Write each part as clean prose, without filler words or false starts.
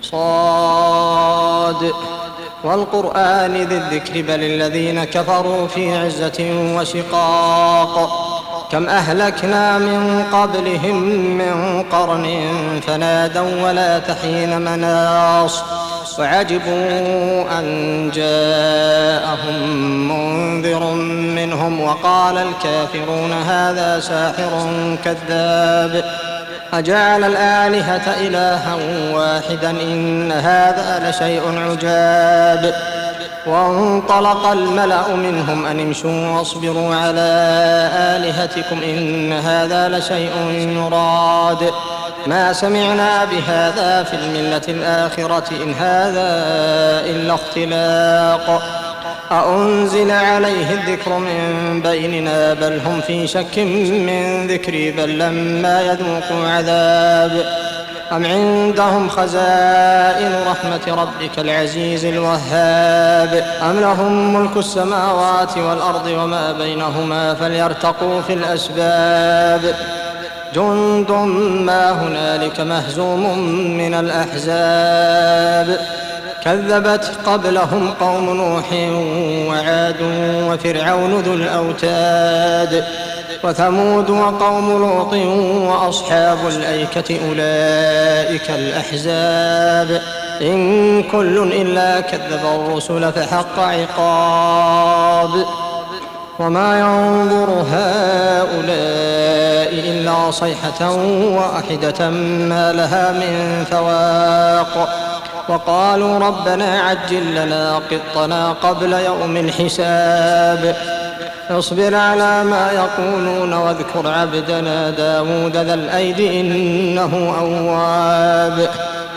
صاد والقرآن ذي الذكر بل الذين كفروا في عزة وشقاق كم أهلكنا من قبلهم من قرن فنادوا ولا تحين مناص وعجبوا أن جاءهم منذر منهم وقال الكافرون هذا ساحر كذاب أجعل الآلهة إلها واحدا إن هذا لشيء عجاب وانطلق الملأ منهم أن امشوا واصبروا على آلهتكم إن هذا لشيء يراد ما سمعنا بهذا في الملة الآخرة إن هذا إلا اختلاق أأنزل عليه الذكر من بيننا بل هم في شك من ذكري بل لما يذوقوا عذاب أم عندهم خزائن رحمة ربك العزيز الوهاب أم لهم ملك السماوات والأرض وما بينهما فليرتقوا في الأسباب جند ما هنالك مهزوم من الأحزاب كذبت قبلهم قوم نوح وعاد وفرعون ذو الأوتاد وثمود وقوم لوط وأصحاب الأيكة أولئك الأحزاب إن كل إلا كذب الرسل فحق عقاب وما ينظر هؤلاء إلا صيحة واحدة ما لها من فواق وقالوا ربنا عجل لنا قطنا قبل يوم الحساب اصبر على ما يقولون واذكر عبدنا داود ذا الأيد إنه أواب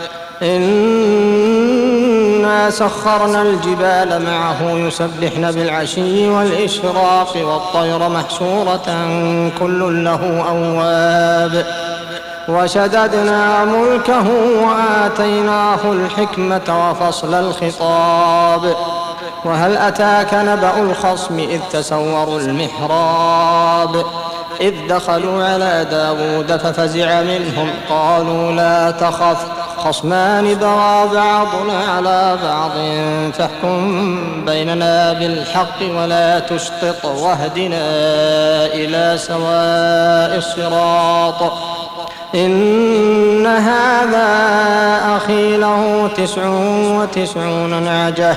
إنا سخرنا الجبال معه يسبحن بالعشي والإشراق والطير محشورة كل له أواب وشددنا ملكه وآتيناه الحكمة وفصل الخطاب وهل أتاك نبأ الخصم إذ تسوروا المحراب إذ دخلوا على داود ففزع منهم قالوا لا تخف خصمان بغى بعضنا على بعض فاحكم بيننا بالحق ولا تشطط واهدنا إلى سواء الصراط إن هذا أخي له 99 نعجة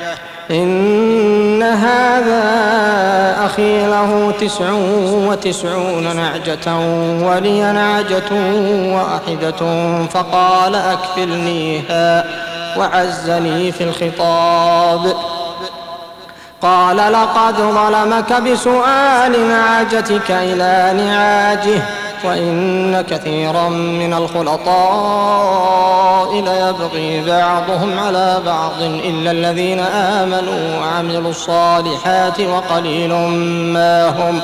نعجة ولي نعجة واحدة فقال أكفلنيها وعزني في الخطاب قال لقد ظلمك بسؤال نعجتك إلى نعاجه وإن كثيرا من الخلطاء ليبغي بعضهم على بعض إلا الذين آمنوا وعملوا الصالحات وقليل ما هم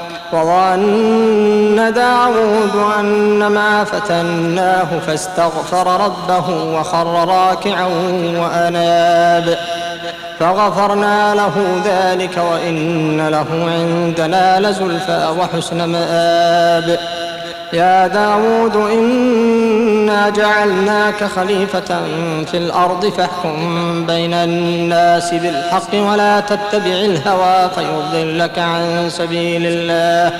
وظن داود أنما فتناه فاستغفر ربه وخر راكعا وأناب فغفرنا له ذلك وإن له عندنا لزلفى وحسن مآب يا داود إنا جعلناك خليفة في الأرض فاحكم بين الناس بالحق ولا تتبع الهوى فيضلك عن سبيل الله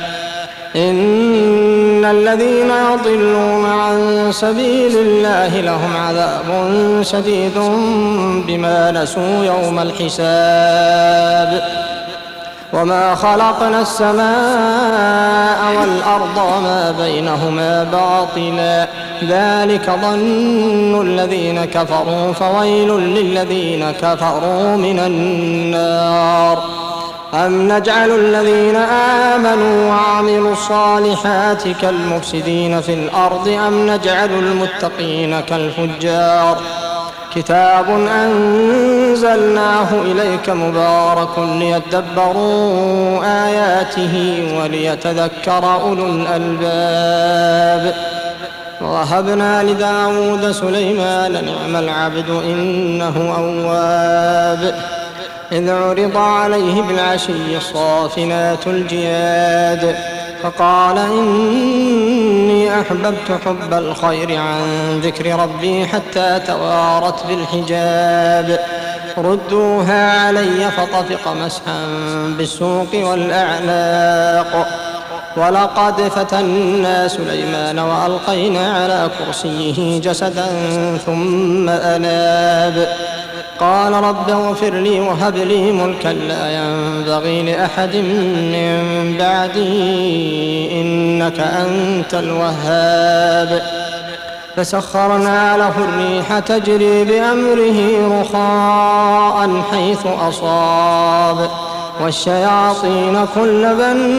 إن الذين يضلون عن سبيل الله لهم عذاب شديد بما نسوا يوم الحساب وما خلقنا السماء والأرض وما بينهما باطلا ذلك ظن الذين كفروا فويل للذين كفروا من النار أم نجعل الذين آمنوا وعملوا الصالحات كالمفسدين في الأرض أم نجعل المتقين كالفجار كتاب أنزلناه إليك مبارك ليدبروا آياته وليتذكر أولو الألباب ووهبنا لداود سليمان نعم العبد إنه أواب إذ عرض عليه بالعشي الصافنات الجياد فقال إني أحببت حب الخير عن ذكر ربي حتى توارت بالحجاب. ردوها علي فطفق مسحا بالسوق والأعناق. ولقد فتنا سليمان وألقينا على كرسيه جسدا ثم أناب. قال رب اغفر لي وهب لي ملكا لا ينبغي لأحد من بعدي إنك أنت الوهاب. فسخرنا له الريح تجري بأمره رخاء حيث أصاب والشياطين كل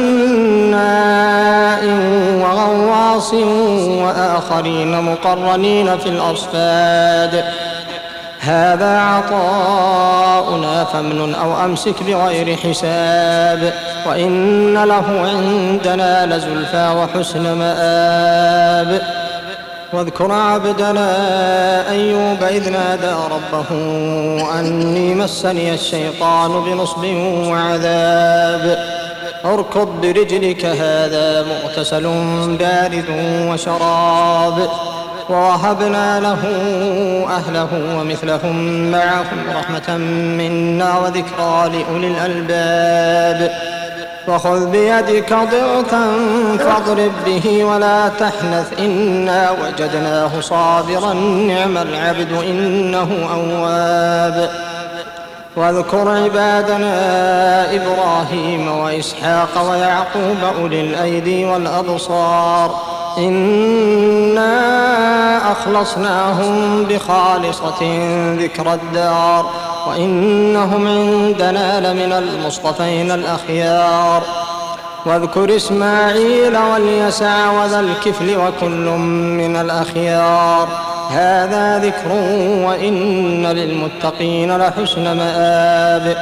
بناء وغواص وآخرين مقرنين في الأصفاد. هذا عطاؤنا فامنن أو أمسك بغير حساب وإن له عندنا لزلفى وحسن مآب. واذكر عبدنا أيوب إذ نادى ربه أني مسني الشيطان بنصب وعذاب. اركض برجلك هذا مغتسل بارد وشراب. ووهبنا له أهله ومثلهم معهم رحمة منا وذكرى لأولي الألباب. وخذ بيدك ضغثا فاضرب به ولا تحنث إنا وجدناه صابرا نعم العبد إنه أواب. واذكر عبادنا إبراهيم وإسحاق ويعقوب أولي الأيدي والأبصار إنا أخلصناهم بخالصة ذكر الدار وإنهم عندنا لمن المصطفين الأخيار. واذكر إسماعيل واليسع وذا الكفل وكل من الأخيار. هذا ذكر وإن للمتقين لحسن مآب.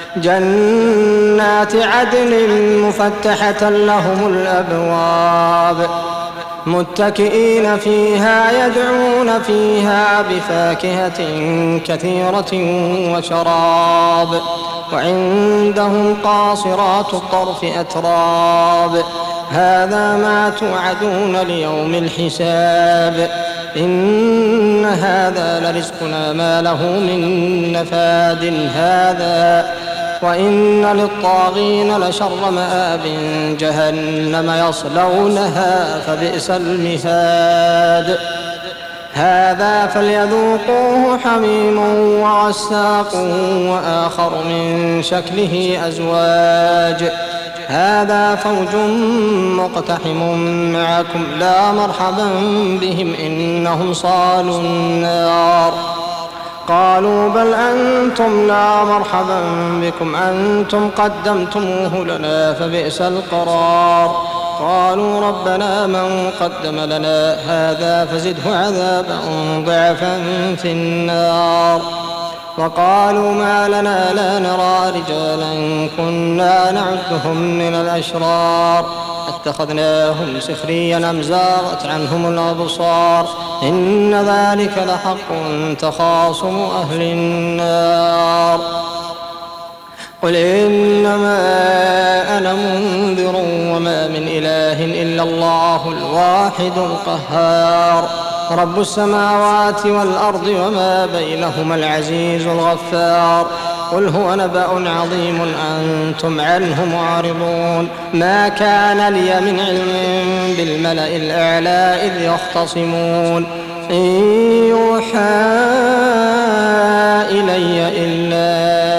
جنات عدن مفتحة لهم الأبواب متكئين فيها يدعون فيها بفاكهة كثيرة وشراب. وعندهم قاصرات الطرف أتراب. هذا ما توعدون ليوم الحساب. إن هذا لرزقنا ما له من نفاد. هذا وإن للطاغين لشر مآب جهنم يصلونها فبئس المهاد. هذا فليذوقوه حميم وغساق وآخر من شكله أزواج. هذا فوج مقتحم معكم لا مرحبا بهم إنهم صالوا النار. قالوا بل أنتم لا مرحبا بكم أنتم قدمتموه لنا فبئس القرار. قالوا ربنا من قدم لنا هذا فزده عذابا ضعفا في النار. وقالوا ما لنا لا نرى رجالا كنا نعدهم من الأشرار اتخذناهم سخريا أم زاغت عنهم الأبصار إن ذلك لحق تخاصم أهل النار. قل إنما أنا منذر وما من إله إلا الله الواحد القهار. رب السماوات والأرض وما بينهما العزيز الغفار. قل هو نبأ عظيم أنتم عنه معرضون. ما كان لي من علم بالملأ الأعلى إذ يختصمون إن يوحى إلي إلا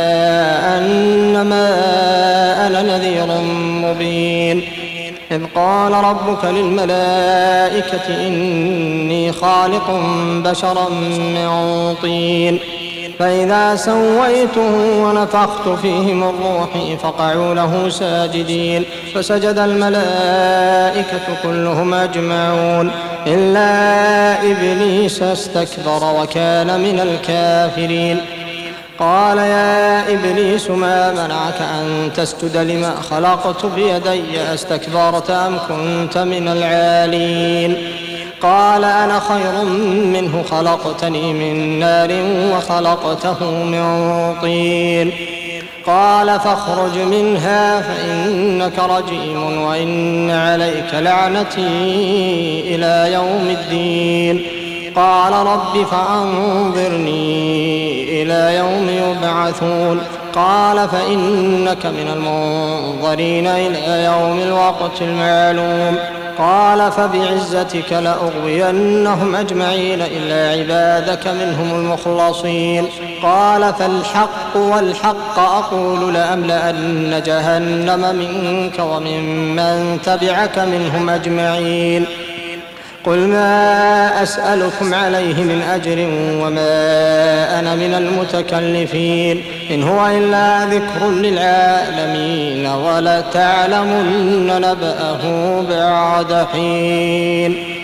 أنما أنا نذير مبين. إذ قال ربك للملائكة إني خالق بشرا من طين فإذا سويته ونفخت فيه من روحي فقعوا له ساجدين. فسجد الملائكة كلهم أجمعون إلا إبليس استكبر وكان من الكافرين. قال يا إبليس ما منعك أن تسجد لما خلقت بيدي أستكبرت أم كنت من العالين؟ قال أنا خير منه خلقتني من نار وخلقته من طين. قال فاخرج منها فإنك رجيم وإن عليك لعنتي إلى يوم الدين. قال رب فأنظرني إلى يوم يبعثون. قال فإنك من المنظرين إلى يوم الوقت المعلوم. قال فبعزتك لأغوينهم أجمعين إلا عبادك منهم المخلصين. قال فالحق والحق أقول لأملأن جهنم منك وممن تبعك منهم أجمعين. قل ما أسألكم عليه من أجر وما أنا من المتكلفين إن هو إلا ذكر للعالمين ولتعلمن نبأه بعد حين.